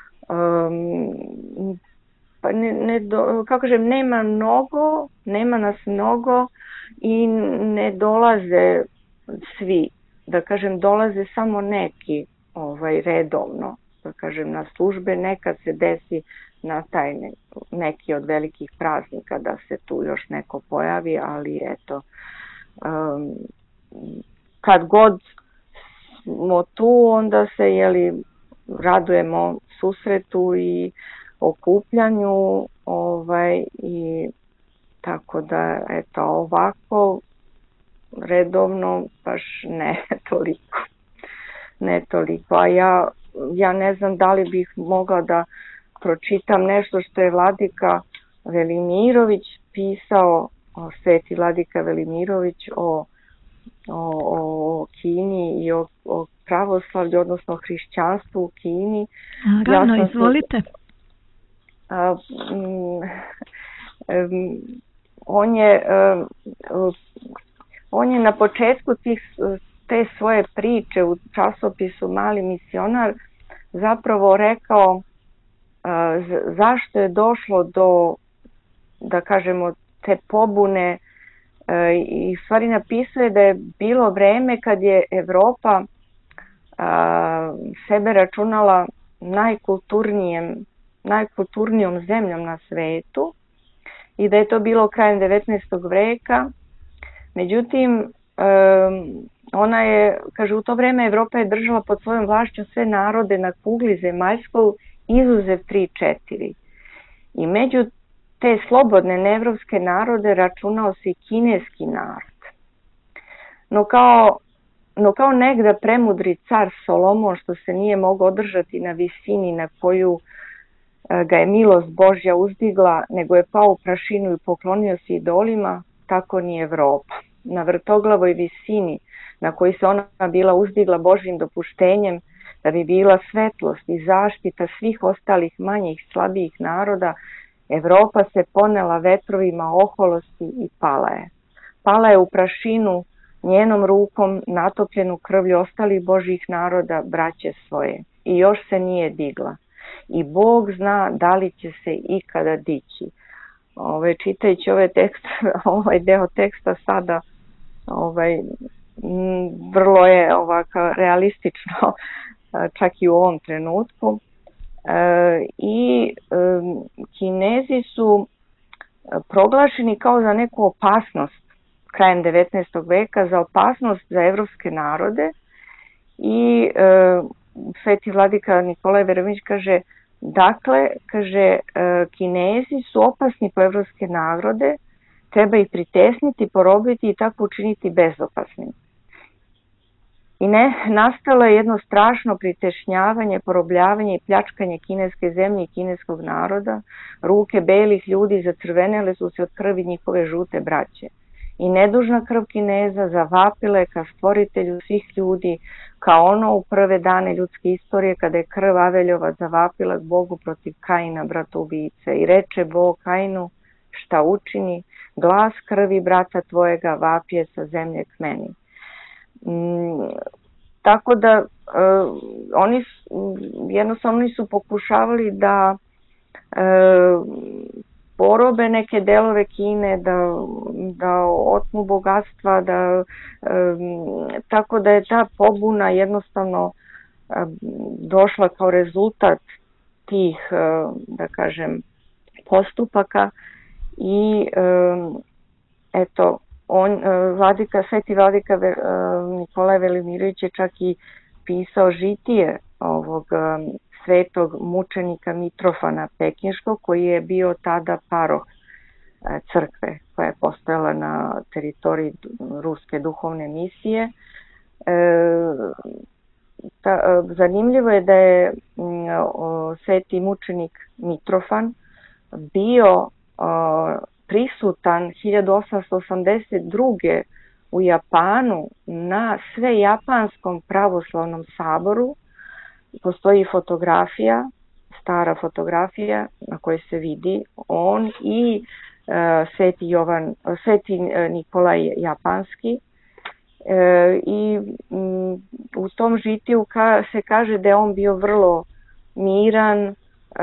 Um, pa ne, ne do, kako kažem, nema mnogo, nema nas mnogo i ne dolaze svi. Da kažem, dolaze samo neki ovaj, redovno, da kažem, na službe, nekad se desi na taj ne, neki od velikih praznika da se tu još neko pojavi, ali eto, um, kad god smo tu, onda se jeli, radujemo susretu i okupljanju, ovaj, i tako da, eto, ovako, redovno baš ne toliko. Ne toliko. A ja, ja ne znam da li bih mogla da pročitam nešto što je vladika Velimirović pisao, o, sveti vladika Velimirović o, o, o Kini i o, o pravoslavlju, odnosno hrišćanstvu u Kini. Naravno, ja izvolite. Se, a, m, m, on je m, On je na početku tih, te svoje priče u časopisu Mali misionar zapravo rekao uh, zašto je došlo do, da kažemo, te pobune uh, i stvari napisuje da je bilo vreme kad je Evropa uh, sebe računala najkulturnijim, najkulturnijom zemljom na svetu i da je to bilo krajem devetnaestog veka. Međutim, ona je, kaže, u to vreme Evropa je držala pod svojom vlašću sve narode na kugli zemaljskoj, izuzev tri četiri. I među te slobodne neevropske narode računao se i kineski narod. No kao, no kao negda premudri car Solomon, što se nije mogao održati na visini na koju ga je milost Božja uzdigla, nego je pao u prašinu i poklonio se idolima, tako ni Evropa. Na vrtoglavoj visini na koji se ona bila uzdigla Božjim dopuštenjem da bi bila svetlost i zaštita svih ostalih manjih slabijih naroda, Evropa se ponela vetrovima oholosti i pala je. Pala je u prašinu njenom rukom natopljenu krvlju ostalih Božjih naroda, braće svoje, i još se nije digla. I Bog zna da li će se ikada dići. Ove, čitajući ove tekst, ovaj deo teksta sada, ovaj, vrlo je ovako realistično čak i u ovom trenutku. I Kinezi su proglašeni kao za neku opasnost krajem devetnaestog veka, za opasnost za evropske narode i sveti vladika Nikolaj Verovinić kaže, dakle, kaže, Kinezi su opasni po evropske narode, treba ih pritesniti, porobiti i tako učiniti bezopasnim. I ne, nastalo je jedno strašno pritešnjavanje, porobljavanje i pljačkanje kineske zemlje i kineskog naroda. Ruke belih ljudi zacrvenele su se od krvi njihove žute braće. I nedužna krv Kineza zavapile ka stvoritelju svih ljudi, kao ono u prve dane ljudske istorije kada je krv Aveljova zavapila Bogu protiv Kaina, bratoubice. I reče Bog Kainu, šta učini, glas krvi brata tvojega vapije sa zemlje k meni. Mm, tako da uh, oni jednostavno oni su pokušavali da uh, porobe neke delove Kine, da, da otmu bogatstva, da, um, tako da je ta pobuna jednostavno um, došla kao rezultat tih, uh, da kažem, postupaka i um, eto, on, vladika, sveti vladika Nikolaj Velimirović je čak i pisao žitije ovog svetog mučenika Mitrofana Pekinškog, koji je bio tada paroh crkve koja je postojala na teritoriji ruske duhovne misije. Zanimljivo je da je sveti mučenik Mitrofan bio prisutan hiljadu osamsto osamdeset druge u Japanu na svejapanskom pravoslavnom saboru. Postoji fotografija, stara fotografija na kojoj se vidi on i uh, sveti, Jovan, sveti Nikolaj Japanski. E, I m, u tom žitiju ka, se kaže da je on bio vrlo miran, e,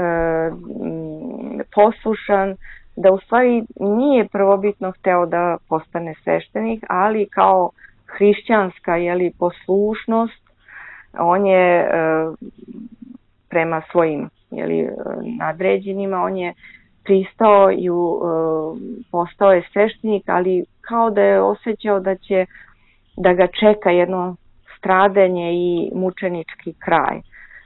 poslušan, da u stvari nije prvobitno hteo da postane sveštenik, ali kao hrišćanska, jeli, poslušnost, on je e, prema svojim, jeli, nadređenima, on je pristao i u, e, postao je sveštenik, ali kao da je osjećao da će da ga čeka jedno stradanje i mučenički kraj. E,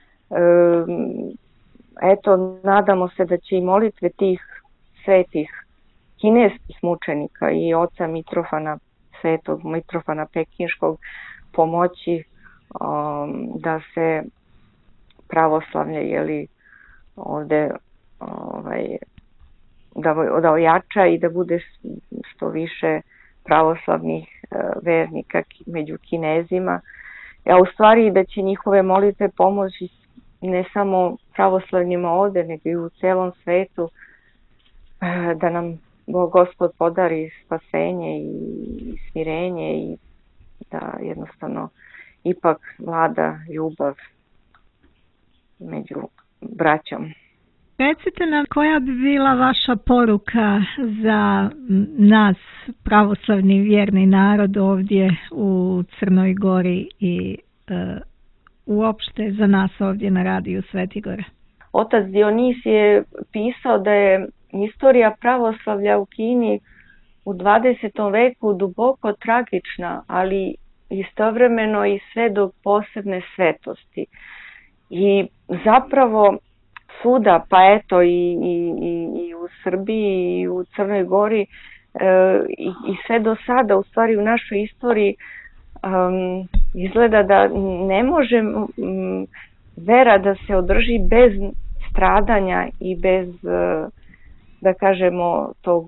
eto, nadamo se da će i molitve tih svetih kineskih mučenika i oca Mitrofana, svetog Mitrofana Pekinškog, pomoći um, da se pravoslavlje, jeli, ovde ovaj, da, da ojača i da bude što više pravoslavnih uh, vernika među Kinezima, a u stvari da će njihove molitve pomoći ne samo pravoslavnima ovde, nego i u celom svetu, da nam Bog Gospod podari spasenje i smirenje i da jednostavno ipak vlada ljubav među braćom. Recite nam, koja bi bila vaša poruka za nas, pravoslavni vjerni narod ovdje u Crnoj Gori i uh, uopšte za nas ovdje na radiju Svetigora? Otac Dionis je pisao da je istorija pravoslavlja u Kini u dvadesetom veku duboko tragična, ali istovremeno i sve do posebne svetosti. I zapravo svuda, pa eto i, i, i u Srbiji i u Crnoj Gori, e, i, i sve do sada, u stvari u našoj istoriji, um, izgleda da ne može um, vera da se održi bez stradanja i bez, da kažemo, tog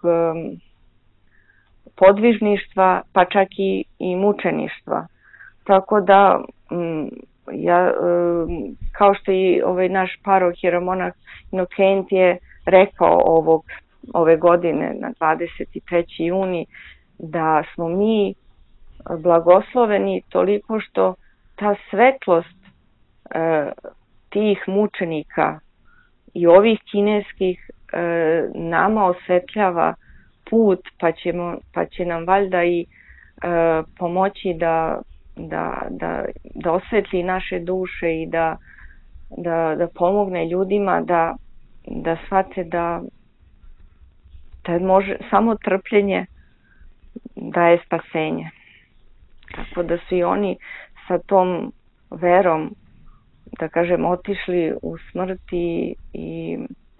podvižništva, pa čak i, i mučeništva. Tako da, ja, kao što i ovaj naš parohieromonah Inokent je rekao ovog, ove godine na dvadeset treći juni, da smo mi blagosloveni toliko što ta svetlost e, tih mučenika i ovih kineskih e, nama osvetljava put, pa, ćemo, pa će nam valjda i e, pomoći da da, da, da osvetli naše duše i da, da, da pomogne ljudima da, da shvate da, da može samo trpljenje daje spasenje. Tako da su i oni sa tom verom, da kažem, otišli u smrti i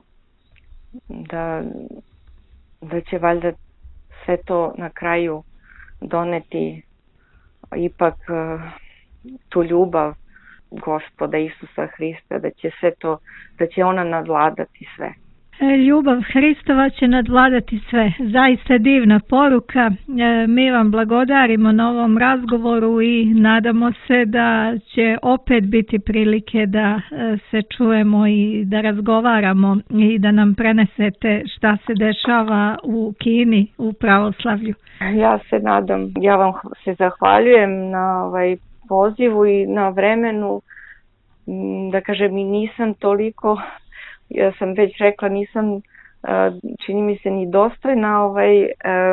da, da će valjda sve to na kraju doneti ipak tu ljubav Gospoda Isusa Hrista, da će sve to, da će ona nadvladati sve. Ljubav Hristova će nadvladati sve. Zaista divna poruka. Mi vam blagodarimo na ovom razgovoru i nadamo se da će opet biti prilike da se čujemo i da razgovaramo i da nam prenesete šta se dešava u Kini, u pravoslavlju. Ja se nadam. Ja vam se zahvaljujem na ovaj pozivu i na vremenu. Da kažem, i nisam toliko... Ja sam već rekla, nisam, čini mi se, ni dostojna ovaj,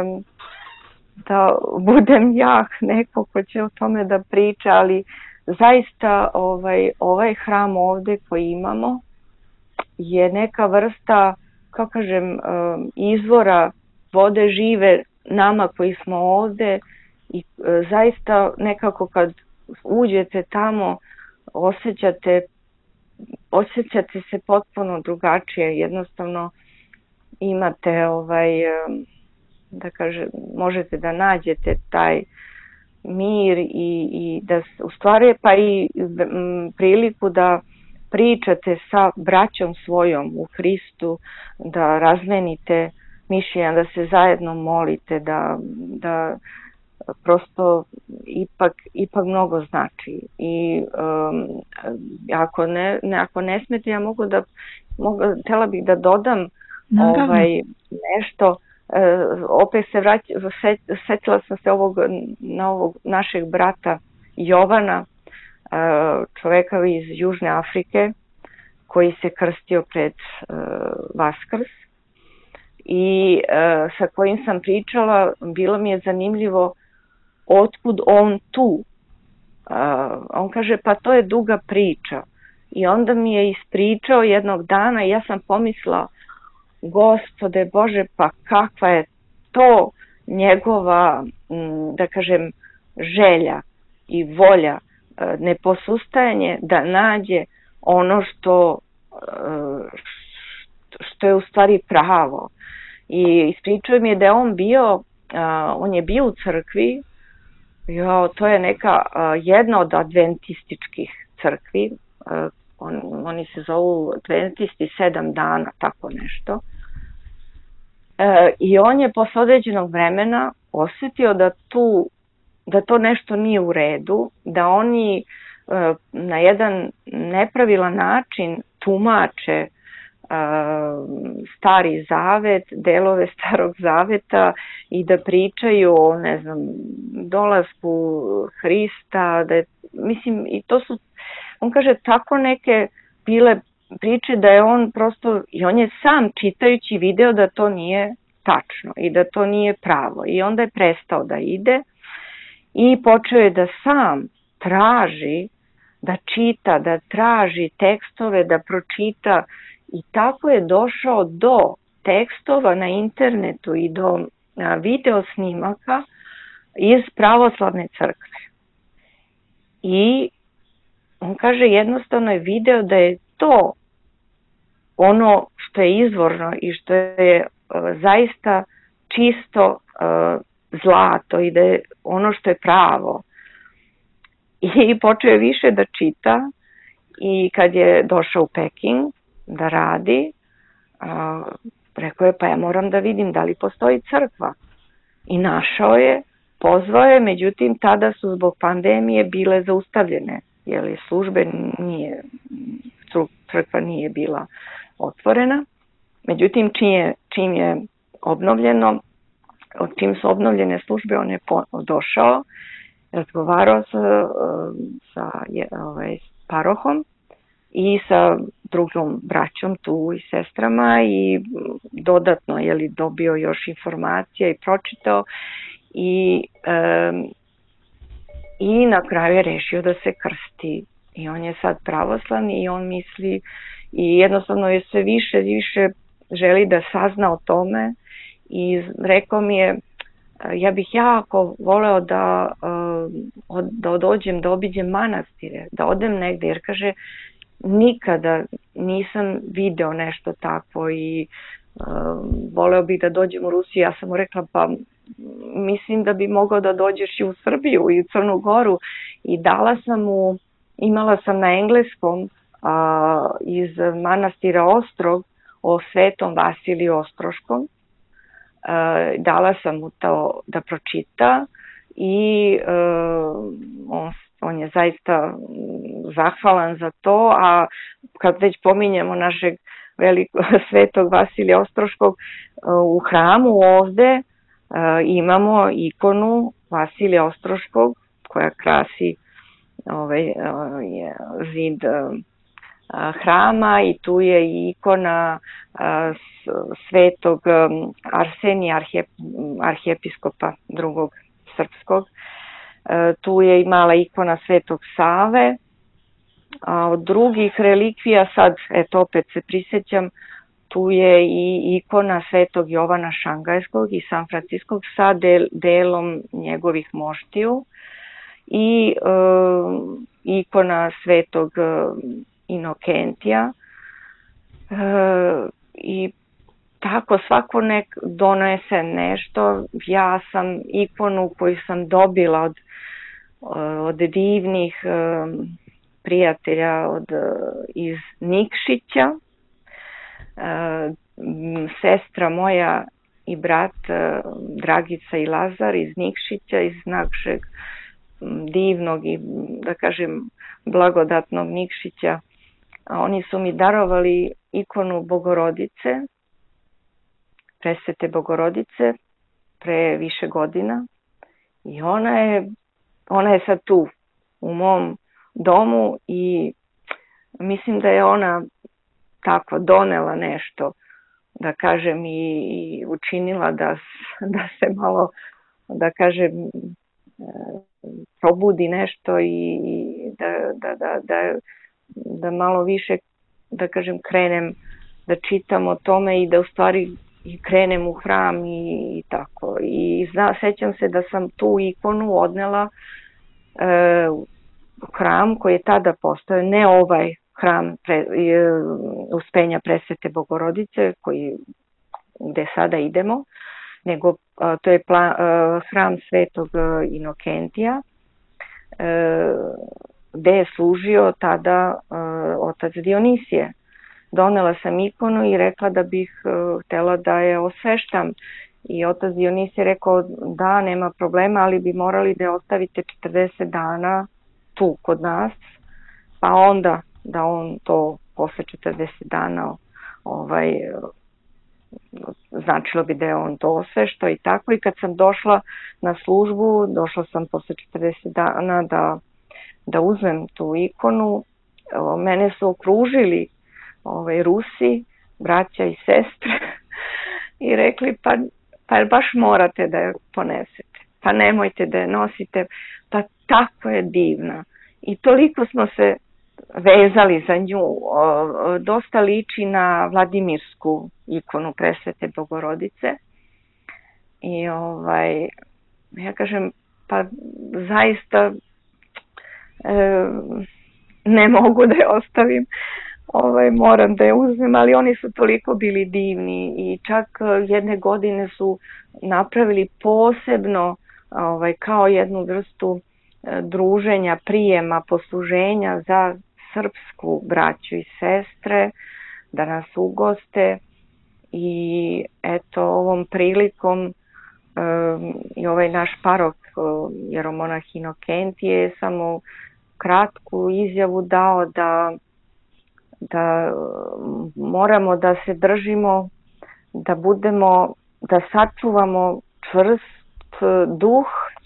da budem ja neko ko će o tome da priča, ali zaista ovaj, ovaj hram ovde koji imamo je neka vrsta, kako kažem, izvora vode žive nama koji smo ovde i zaista nekako kad uđete tamo osjećate osjećate se potpuno drugačije, jednostavno imate ovaj, da kažem, možete da nađete taj mir i, i da u stvari pa i m, priliku da pričate sa braćom svojom u Hristu, da razmenite mišljenja, da se zajedno molite, da, da prosto ipak, ipak mnogo znači. I um, ako, ne, ne, ako ne smete, ja mogu da, mogu, htjela bih da dodam ovaj, nešto. Uh, opet se vrać, set, setila sam se ovog, na ovog našeg brata Jovana, uh, čoveka iz Južne Afrike, koji se krstio pred uh, Vaskrs. I uh, sa kojim sam pričala, bilo mi je zanimljivo otkud on tu. Uh, on kaže, pa to je duga priča. I onda mi je ispričao jednog dana i ja sam pomislila, Gospode Bože, pa kakva je to njegova, da kažem, želja i volja, neposustajanje da nađe ono što, što je u stvari pravo. I ispričao mi je da je on bio, on je bio u crkvi, jo, to je neka jedna od adventističkih crkvi, on, oni se zovu adventisti sedam dana, tako nešto. E, I on je posle određenog vremena osjetio da tu, da to nešto nije u redu, da oni e, na jedan nepravilan način tumače e, Stari Zavet, delove Starog Zaveta i da pričaju o, ne znam, dolasku Hrista, da je, mislim, i to su, on kaže, tako neke bile priče da je on prosto, i on je sam čitajući video da to nije tačno i da to nije pravo. I onda je prestao da ide i počeo je da sam traži, da čita, da traži tekstove, da pročita i tako je došao do tekstova na internetu i do video snimaka iz pravoslavne crkve. I on kaže, jednostavno je video da je to ono što je izvorno i što je uh, zaista čisto uh, zlato i da je ono što je pravo. I počeo je više da čita i kad je došao u Peking da radi, uh, rekao je, pa ja moram da vidim da li postoji crkva. I našao je, pozvao je, međutim tada su zbog pandemije bile zaustavljene, jer službe nije, crkva nije bila otvorena. Međutim, čim je, čim je obnovljeno, čim su obnovljene službe, on je došao, razgovarao sa, sa ovaj, parohom i sa drugom braćom tu i sestrama i dodatno je li dobio još informacija i pročitao i, um, i na kraju je rešio da se krsti i on je sad pravoslavni i on misli i jednostavno je sve više više želi da sazna o tome i rekao mi je ja bih jako voleo da, da dođem, da obiđem manastire, da odem negde, jer kaže nikada nisam video nešto takvo i uh, voleo bih da dođem u Rusiju. Ja sam mu rekla pa mislim da bi mogao da dođeš i u Srbiju i u Crnu Goru i dala sam mu, imala sam na engleskom uh, iz manastira Ostrog o Svetom Vasiliju Ostroškom. Uh, dala sam mu to da pročita i uh, on, on je zaista zahvalan za to, a kad već pominjemo našeg velikog Svetog Vasilija Ostroškog, uh, u hramu ovde uh, imamo ikonu Vasilija Ostroškog koja krasi ovaj, uh, je, zid uh, hrama i tu je i ikona uh, Svetog um, Arsenija, arhijep, arhijepiskopa drugog srpskog. Uh, tu je i mala ikona Svetog Save. A od drugih relikvija sad, eto opet se prisjećam, tu je i ikona Svetog Jovana Šangajskog i San Franciskog sa del, delom njegovih moštiju i uh, ikona Svetog uh, Inokentija uh, i tako svako nek donese nešto. Ja sam ikonu koju sam dobila od, od divnih uh, prijatelja od, iz Nikšića. Uh, sestra moja i brat uh, Dragica i Lazar iz Nikšića, iz našeg divnog i da kažem blagodatnog Nikšića. Oni su mi darovali ikonu Bogorodice, Presvete Bogorodice, pre više godina i ona je, ona je sad tu u mom domu i mislim da je ona tako donela nešto, da kažem, i učinila da, da se malo, da kažem, probudi nešto i da, da, da, da, da malo više, da kažem, krenem da čitam o tome i da u stvari krenem u hram i, i tako. I zna, sećam se da sam tu ikonu odnela e, u hram koji je tada postojao, ne ovaj hram pre, e, Uspenja Presvete Bogorodice koji, gde sada idemo, nego a, to je pla, a, hram Svetog Inokentija, e, gde je služio tada a, otac Dionisije. Donela sam ikonu i rekla da bih uh, htela da je osveštam i otac Dionisije rekao da nema problema, ali bi morali da je ostavite četrdeset dana tu kod nas, pa onda da on to posle četrdeset dana ovaj, značilo bi da je on to osveštao i tako. I kad sam došla na službu, došla sam posle četrdeset dana da, da uzmem tu ikonu, mene su okružili Ovaj, Rusi, braća i sestre i rekli pa, pa baš morate da je ponesete, pa nemojte da je nosite, pa tako je divna i toliko smo se vezali za nju. O, dosta liči na Vladimirsku ikonu Presvete Bogorodice i ovaj, ja kažem pa zaista e, ne mogu da je ostavim. Ovaj, moram da je uzmem, ali oni su toliko bili divni i čak jedne godine su napravili posebno ovaj, kao jednu vrstu e, druženja, prijema, posluženja za srpsku braću i sestre, da nas ugoste i eto ovom prilikom e, i ovaj naš parok jeromonah Inokentije je samo kratku izjavu dao da da moramo da se držimo, da budemo, da sačuvamo čvrst duh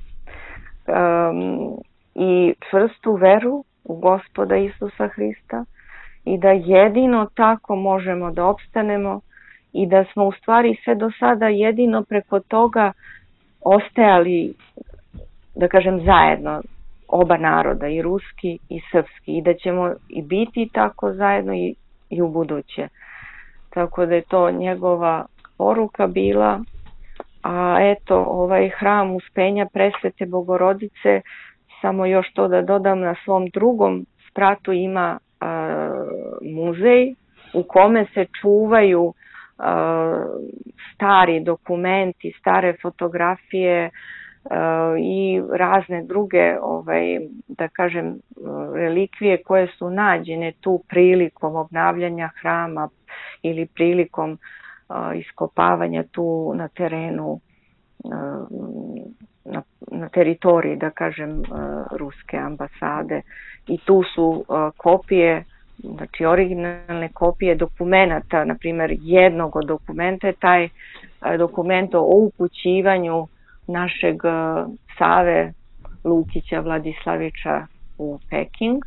um, i čvrstu veru u Gospoda Isusa Hrista i da jedino tako možemo da opstanemo i da smo u stvari sve do sada jedino preko toga ostajali, da kažem, zajedno. oba naroda, i ruski i srpski, i da ćemo i biti tako zajedno i, i u buduće. Tako da je to njegova poruka bila. A eto, ovaj hram Uspenja Presvete Bogorodice, samo još to da dodam, na svom drugom spratu ima a, muzej u kome se čuvaju a, stari dokumenti, stare fotografije a, i razne druge, ovaj, da kažem, relikvije koje su nađene tu prilikom obnavljanja hrama ili prilikom a, iskopavanja tu na terenu, a, na, na teritoriji, da kažem, a, ruske ambasade. I tu su a, kopije, znači originalne kopije dokumenata, na primjer jednog od dokumenta je taj a, dokument o upućivanju našeg a, Save Lukića Vladislavića u Peking.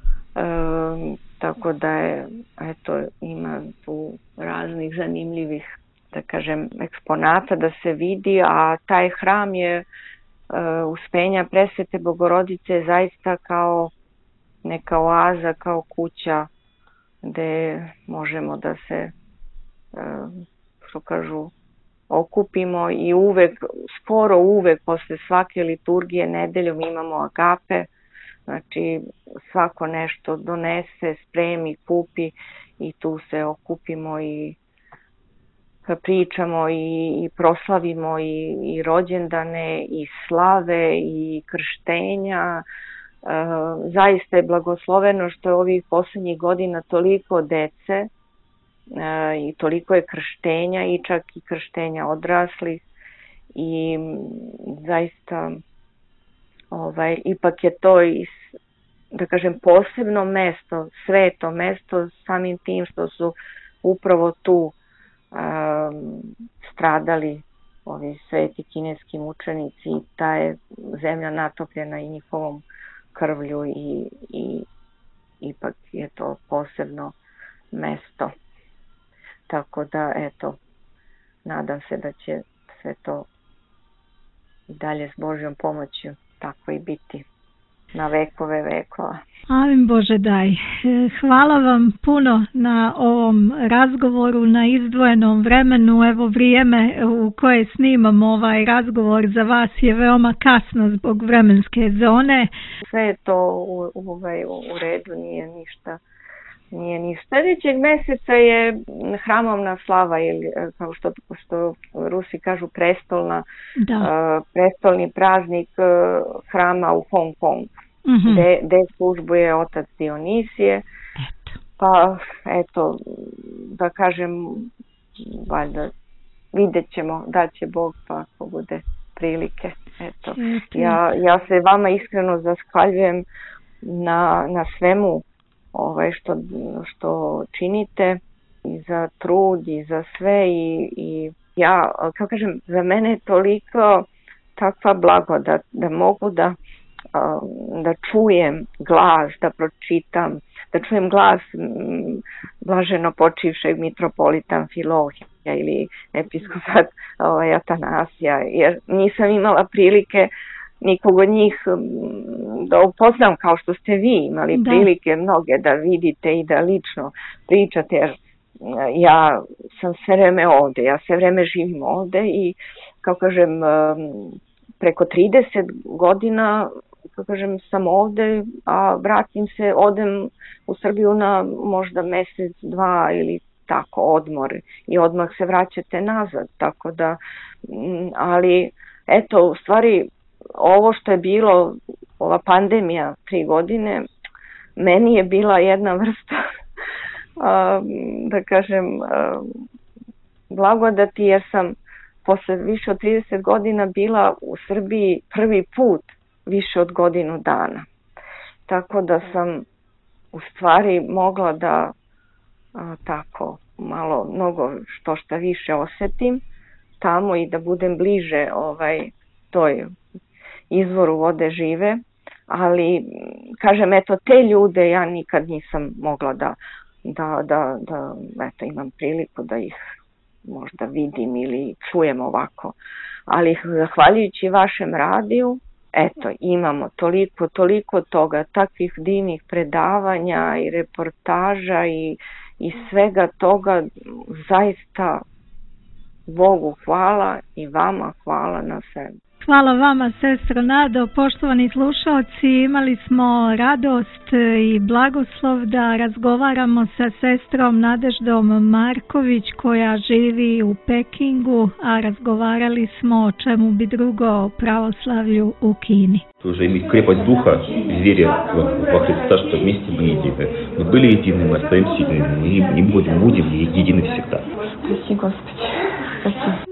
E, tako da je, eto, ima tu raznih zanimljivih, da kažem, eksponata da se vidi, a taj hram je e, Uspenja Presvete Bogorodice zaista kao neka oaza, kao kuća gde možemo da se, e, što kažu, okupimo i uvek, skoro uvek posle svake liturgije nedeljom imamo agape, znači svako nešto donese, spremi, kupi i tu se okupimo i pričamo i, i proslavimo i, i rođendane i slave i krštenja. E, zaista je blagosloveno što je ovih poslednjih godina toliko dece e, i toliko je krštenja i čak i krštenja odraslih i zaista ovaj, ipak je to i, da kažem, posebno mesto, sveto mesto, samim tim što su upravo tu um, stradali ovi sveti kineski mučenici i ta je zemlja natopljena i njihovom krvlju i, i ipak je to posebno mesto. Tako da, eto, nadam se da će sve to i dalje s Božjom pomoću tako i biti na vekove vekova. Amin Bože daj. Hvala vam puno na ovom razgovoru, na izdvojenom vremenu. Evo, vrijeme u koje snimam ovaj razgovor za vas je veoma kasno zbog vremenske zone. Sve je to u, u, u redu, nije ništa. Nije ni sljedećeg meseca je hramovna slava ili kao što, što Rusi kažu prestolna, uh, prestolni praznik uh, hrama u Hong Kongu, mm-hmm. gde, gde službuje otac Dionisije. Eto. Pa eto, da kažem, valjda vidjet ćemo da će Bog, pa ako bude prilike. Eto. Ja, ja se vama iskreno zahvaljujem na, na svemu ovaj što, što činite i za trud i za sve i, i ja, kako kažem, za mene je toliko takva blagodat da mogu da, da čujem glas, da pročitam, da čujem glas blaženo počivšeg mitropolita Amfilohija ili episkopat ovaj, Atanasija, jer nisam imala prilike nikog od njih da upoznam kao što ste vi imali da. prilike mnoge da vidite i da lično pričate, jer ja sam sve vreme ovde, ja sve vreme živim ovde i kao kažem preko trideset godina kao kažem sam ovde, a vratim se, odem u Srbiju na možda mesec, dva ili tako odmor i odmah se vraćate nazad, tako da, ali eto, u stvari ovo što je bilo, ova pandemija tri godine, meni je bila jedna vrsta, da kažem, blagodati, jer sam posle više od trideset godina bila u Srbiji prvi put više od godinu dana. Tako da sam u stvari mogla da tako malo, mnogo što šta više osetim tamo i da budem bliže ovaj, toj izvoru vode žive, ali kažem, eto, te ljude ja nikad nisam mogla da, da, da, da eto, imam priliku da ih možda vidim ili čujem ovako, ali zahvaljujući vašem radiju eto, imamo toliko, toliko toga, takvih divnih predavanja i reportaža i, i svega toga, zaista Bogu hvala i vama hvala na svemu. Hvala vama, sestro Nado. Poštovani slušalci, imali smo radost i blagoslov da razgovaramo sa sestrom Nadeždom Marković koja živi u Pekingu, a razgovarali smo o čemu bi drugo, o pravoslavlju u Kini. Уже иметь крепость духа, вере во Христа, что вместе мы едины. Мы были едины, мы остаемся едины, мы не будем, будем едины всегда. Спасибо, Господи. Спасибо.